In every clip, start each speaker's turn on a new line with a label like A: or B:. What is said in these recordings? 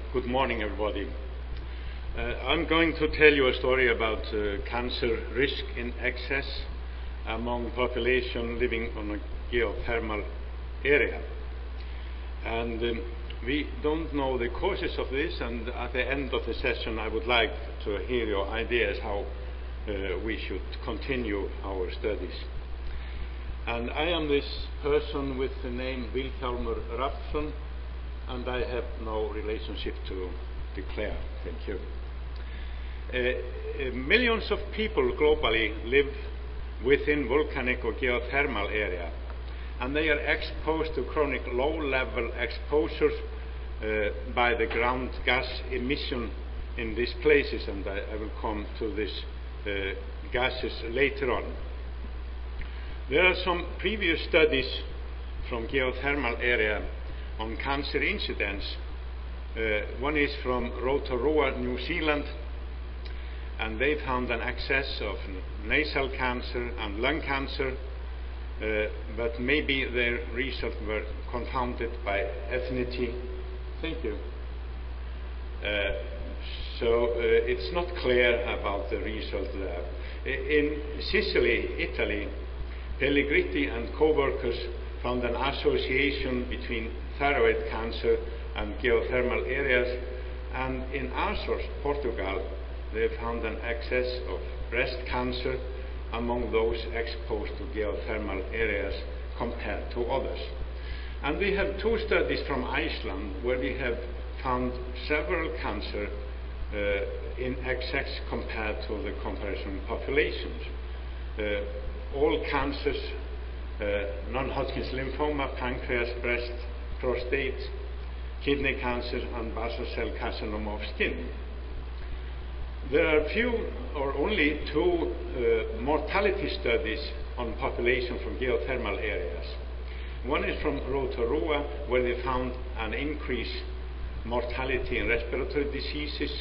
A: Good morning, everybody. I'm going to tell you a story about cancer risk in excess among population living on a geothermal area. And we don't know the causes of this, and at the end of the session I would like to hear your ideas how we should continue our studies. And I am this person with the name Vilhjálmur Rafnsson, and I have no relationship to declare. Thank you. Millions of people globally live within volcanic or geothermal area, and they are exposed to chronic low-level exposures by the ground gas emission in these places, and I will come to these gases later on. There are some previous studies from geothermal area on cancer incidence. One is from Rotorua, New Zealand, and they found an excess of nasal cancer and lung cancer, but maybe their results were confounded by ethnicity. Thank you. So it's not clear about the result there. In Sicily, Italy, Pellegrini and co-workers found an association between thyroid cancer and geothermal areas, and in Azores, Portugal, they found an excess of breast cancer among those exposed to geothermal areas compared to others. And we have two studies from Iceland where we have found several cancer in excess compared to the comparison populations. All cancers, non-Hodgkin's lymphoma, pancreas, breast, prostate, kidney cancer, and basal cell carcinoma of skin. There are few or only two mortality studies on population from geothermal areas. One is from Rotorua, where they found an increased mortality in respiratory diseases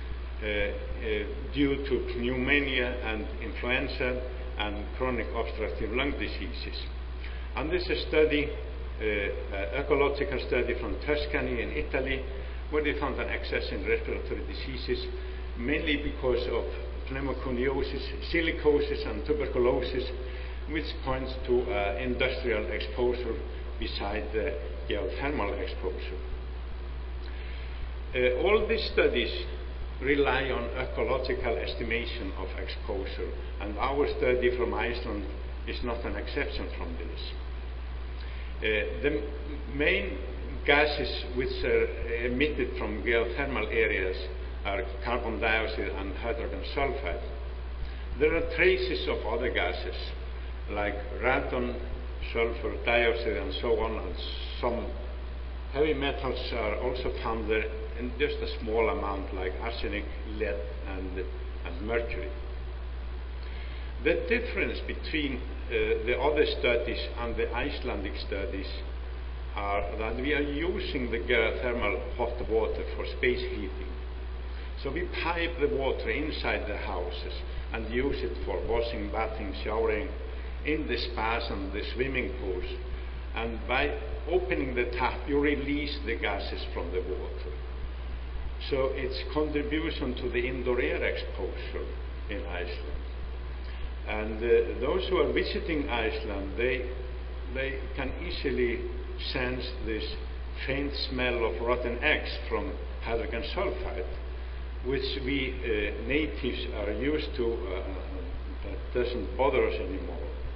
A: due to pneumonia and influenza and chronic obstructive lung diseases. And this is a study, ecological study from Tuscany in Italy, where they found an excess in respiratory diseases, mainly because of pneumoconiosis, silicosis, and tuberculosis, which points to industrial exposure beside the geothermal exposure. All these studies rely on ecological estimation of exposure, and our study from Iceland is not an exception from this. The main gases which are emitted from geothermal areas are carbon dioxide and hydrogen sulfide. There are traces of other gases like radon, sulfur dioxide, and so on, and some heavy metals are also found there in just a small amount, like arsenic, lead, and mercury. The difference between the other studies and the Icelandic studies are that we are using the geothermal hot water for space heating. So we pipe the water inside the houses and use it for washing, bathing, showering, in the spas and the swimming pools. And by opening the tap, you release the gases from the water. So it's contribution to the indoor air exposure in Iceland. And those who are visiting Iceland, they can easily sense this faint smell of rotten eggs from hydrogen sulfide, which we natives are used to, that doesn't bother us anymore.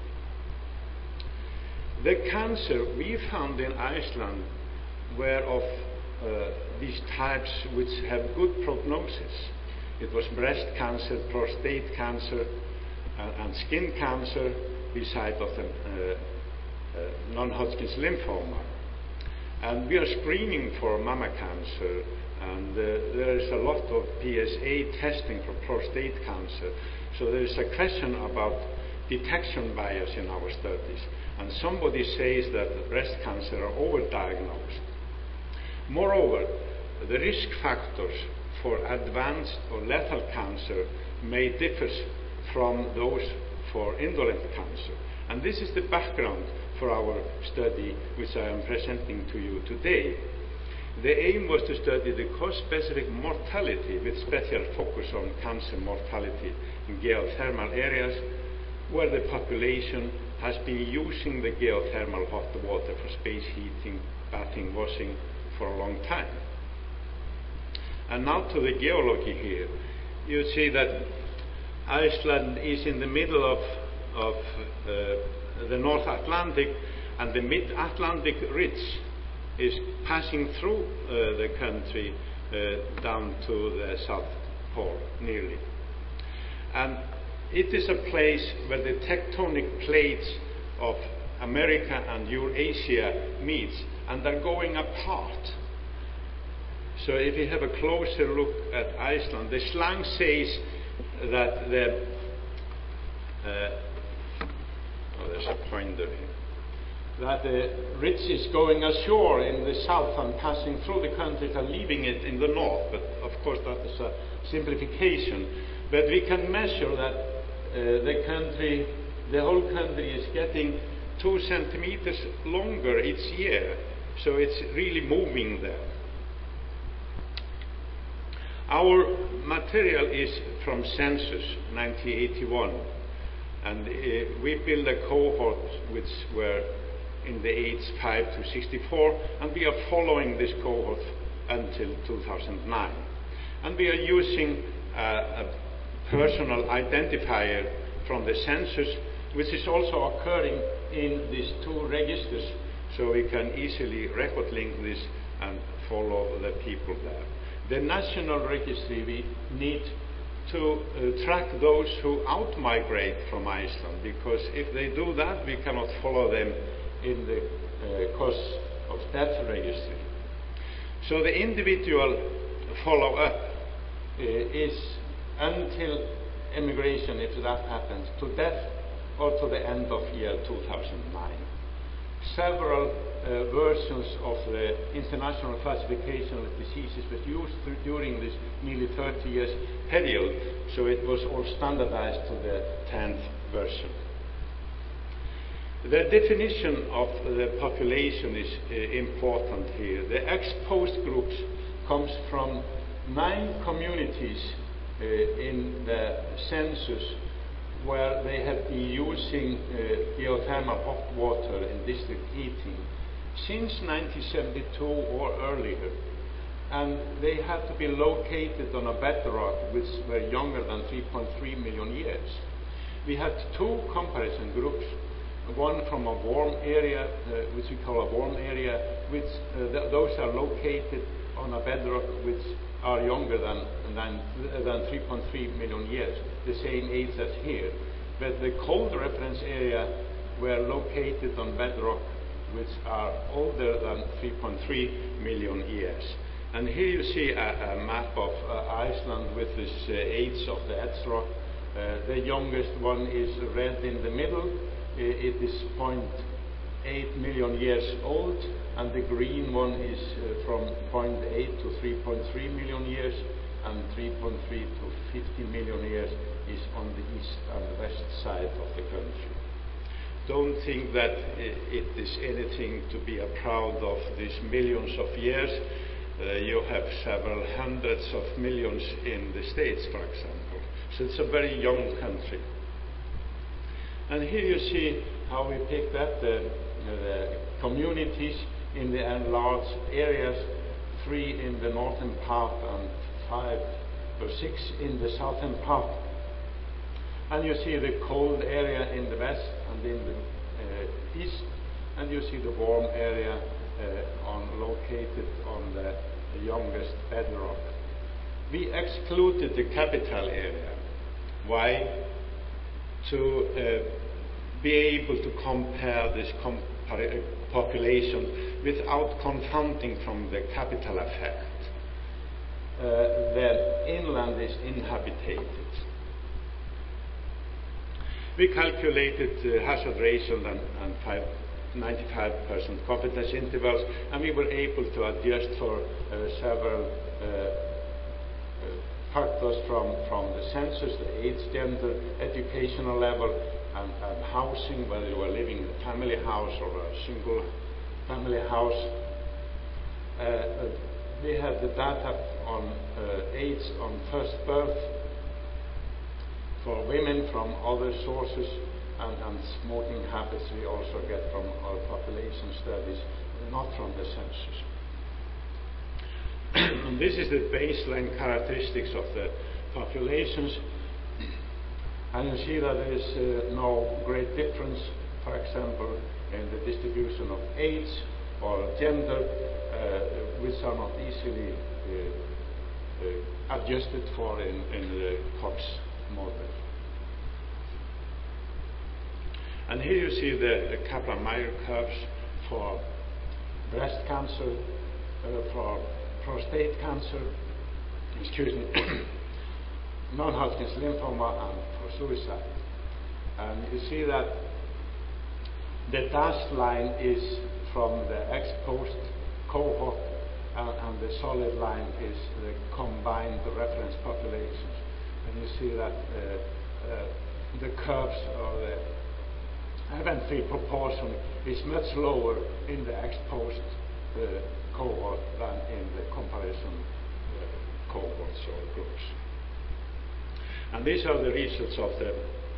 A: The cancer we found in Iceland were of these types which have good prognosis. It was breast cancer, prostate cancer, and skin cancer, beside of the non-Hodgkin's lymphoma. And we are screening for mama cancer, and there is a lot of PSA testing for prostate cancer. So there is a question about detection bias in our studies. And somebody says that breast cancer are overdiagnosed. Moreover, the risk factors for advanced or lethal cancer may differ from those for indolent cancer. And this is the background for our study, which I am presenting to you today. The aim was to study the cause-specific mortality with special focus on cancer mortality in geothermal areas where the population has been using the geothermal hot water for space heating, bathing, washing for a long time. And now to the geology here. You see that Iceland is in the middle of the North Atlantic, and the Mid-Atlantic ridge is passing through the country down to the South Pole, nearly. And it is a place where the tectonic plates of America and Eurasia meets and are going apart. So if you have a closer look at Iceland, the slang says that there's a pointer here, that the ridge is going ashore in the south and passing through the country and leaving it in the north. But of course that is a simplification. But we can measure that the whole country is getting 2 centimeters longer each year. So it's really moving there. Our material is from census 1981, and we built a cohort which were in the age 5 to 64, and we are following this cohort until 2009. And we are using a personal identifier from the census, which is also occurring in these 2 registers, so we can easily record link this and follow the people there. The national registry, we need to track those who out-migrate from Iceland, because if they do that, we cannot follow them in the cause of death registry. So the individual follow-up is until immigration, if that happens, to death or to the end of year 2009. Several versions of the International Classification of Diseases was used during this nearly 30 years period, so it was all standardized to the 10th version. The definition of the population is important here. The exposed groups comes from 9 communities in the census where they have been using geothermal hot water in district heating since 1972 or earlier. And they have to be located on a bedrock which were younger than 3.3 million years. We had 2 comparison groups, one from a warm area, which we call a warm area, which those are located on a bedrock which are younger than 3.3 million years, the same age as here. But the cold reference area were located on bedrock which are older than 3.3 million years. And here you see a map of Iceland with this age of the edge rock. The youngest one is red in the middle. It is 0.8 million years old, and the green one is from 0.8 to 3.3 million years, and 3.3 to 50 million years is on the east and the west side of the country. Don't think that it is anything to be proud of, these millions of years. You have several hundreds of millions in the States, for example. So it's a very young country. And here you see how we picked up the communities in the enlarged areas, 3 in the northern part and 5 or 6 in the southern part. And you see the cold area in the west and in the east, and you see the warm area located on the youngest bedrock. We excluded the capital area. Why? To be able to compare this population without confounding from the capital effect. The inland is inhabited. We calculated hazard ratio and 95% confidence intervals, and we were able to adjust for several factors from the census, the age, gender, educational level, and housing, whether you were living in a family house or a single family house. We have the data on AIDS on first birth for women from other sources, and smoking habits we also get from our population studies, not from the census. And this is the baseline characteristics of the populations. And you see that there is no great difference, for example, in the distribution of age or gender, which are not easily adjusted for in the Cox model. And here you see the Kaplan-Meier curves for breast cancer, for prostate cancer, non-Hodgkin's lymphoma, and for suicide. And you see that the dashed line is from the exposed cohort, and the solid line is the combined reference populations. And you see that the curves or the event-free proportion is much lower in the exposed cohort than in the comparison cohorts or groups. And these are the results of the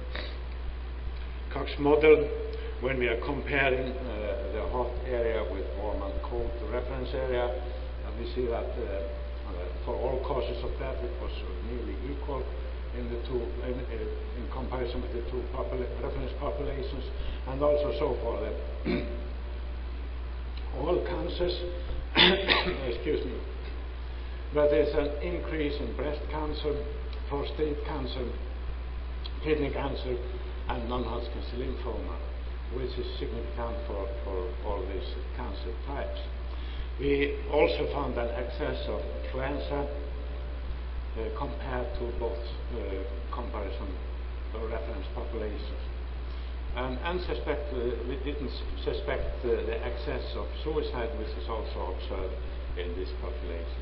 A: Cox model when we are comparing the hot area with warm and cold reference area. And we see that for all causes of death it was nearly equal in the two, in comparison with the two reference populations, and also so for the all cancers. Excuse me. But there's an increase in breast cancer, prostate cancer, kidney cancer, and non-Hodgkin's lymphoma, which is significant for all these cancer types. We also found an excess of influenza compared to both comparison reference populations. And we didn't suspect the excess of suicide, which is also observed in these populations.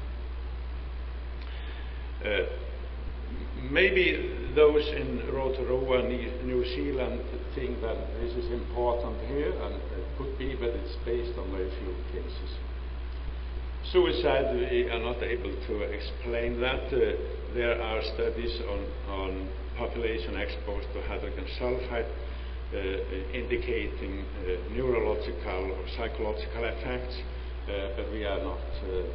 A: Maybe those in Rotorua, New Zealand, think that this is important here, and it could be, but it's based on very few cases. Suicide, we are not able to explain that. There are studies on population exposed to hydrogen sulfide indicating neurological or psychological effects, but we are not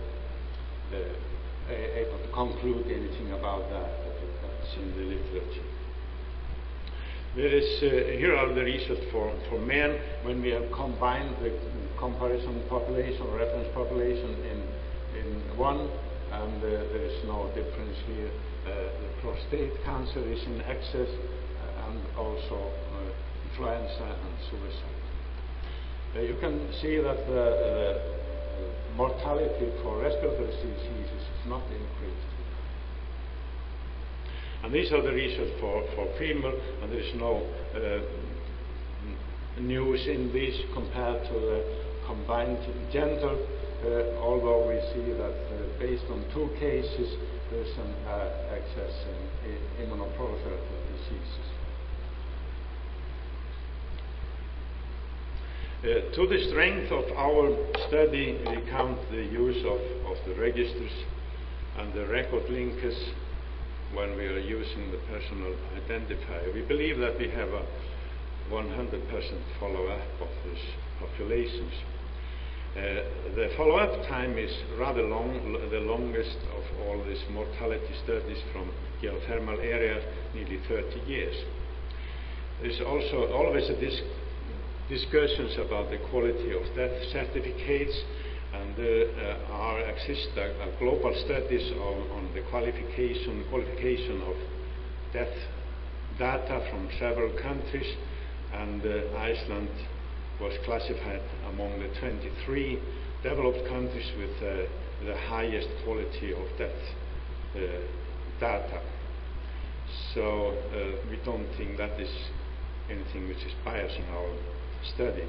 A: able to conclude anything about that. That's in the literature. There is, here are the results for men when we have combined the comparison population or reference population in one, and there is no difference here. The prostate cancer is in excess, and also influenza and suicide. You can see that the mortality for respiratory diseases is not increased. And these are the results for female, and there is no news in this compared to the combined gender, although we see that based on two cases there is an excess in immunoproliferative diseases. To the strength of our study, we count the use of the registers and the record linkers when we are using the personal identifier. We believe that we have a 100% follow-up of these populations. The follow-up time is rather long, the longest of all these mortality studies from geothermal areas, nearly 30 years. There's also always a discussions about the quality of death certificates, and exist global studies on the qualification of death data from several countries, and Iceland was classified among the 23 developed countries with the highest quality of death data. So we don't think that is anything which is biasing our study.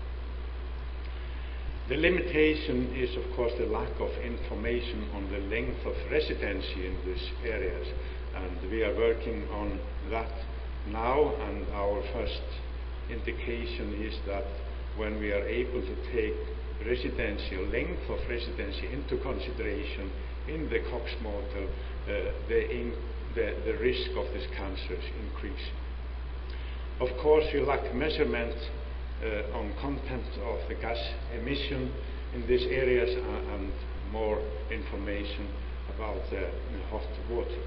A: The limitation is, of course, the lack of information on the length of residency in these areas, and we are working on that now, and our first indication is that when we are able to take residency, length of residency into consideration in the Cox model, the risk of this cancer is increasing. Of course, we lack measurement on content of the gas emission in these areas and more information about the hot water.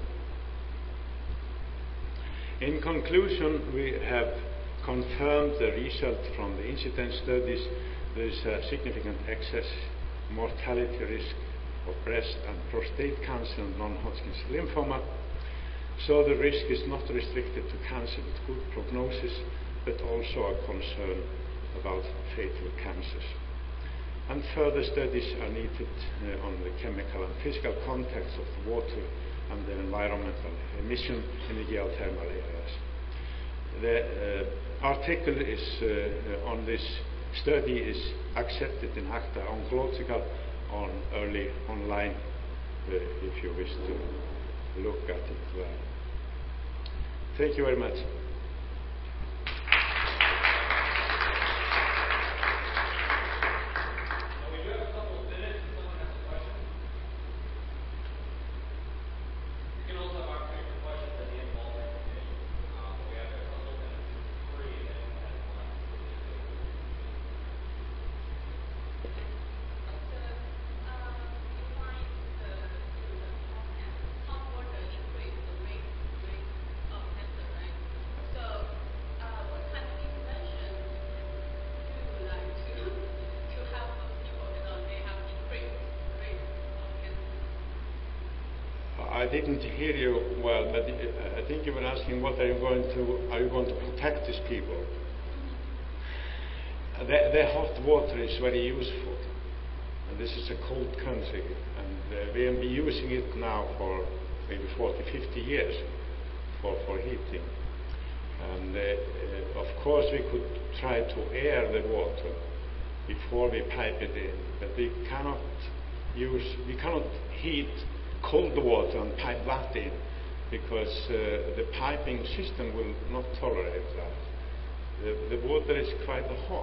A: In conclusion, we have confirmed the result from the incidence studies. There is a significant excess mortality risk of breast and prostate cancer and non-Hodgkin's lymphoma. So the risk is not restricted to cancer with good prognosis, but also a concern about fatal cancers. And further studies are needed on the chemical and physical contacts of the water and the environmental emission in the geothermal areas. The article is on this study is accepted in Acta Oncologica on early online if you wish to look at it there. Thank you very much. I didn't hear you well, but I think you were asking what are you going to protect these people? The hot water is very useful, and this is a cold country, and we have been using it now for maybe 40, 50 years for heating. And of course we could try to air the water before we pipe it in, but we cannot heat cold water and pipe that in, because the piping system will not tolerate that. The water is quite hot.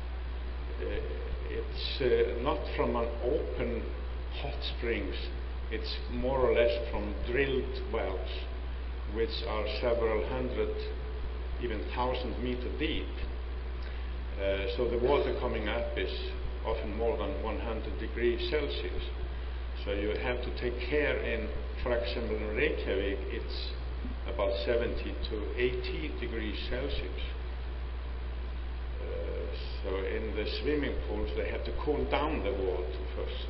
A: It's not from an open hot springs, it's more or less from drilled wells, which are several hundred, even 1,000 meters deep. So the water coming up is often more than 100 degrees Celsius. So you have to take care in, for example, in Reykjavik, it's about 70 to 80 degrees Celsius. So in the swimming pools, they have to cool down the water first.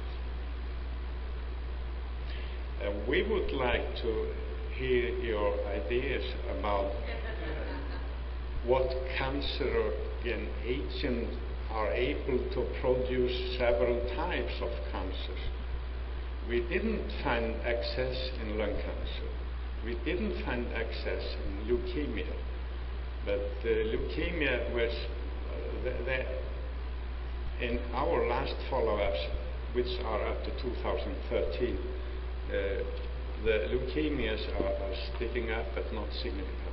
A: We would like to hear your ideas about what cancerogen agents are able to produce several types of cancers. We didn't find excess in lung cancer. We didn't find excess in leukemia. But leukemia was, in our last follow-ups, which are up to 2013, the leukemias are sticking up but not significant.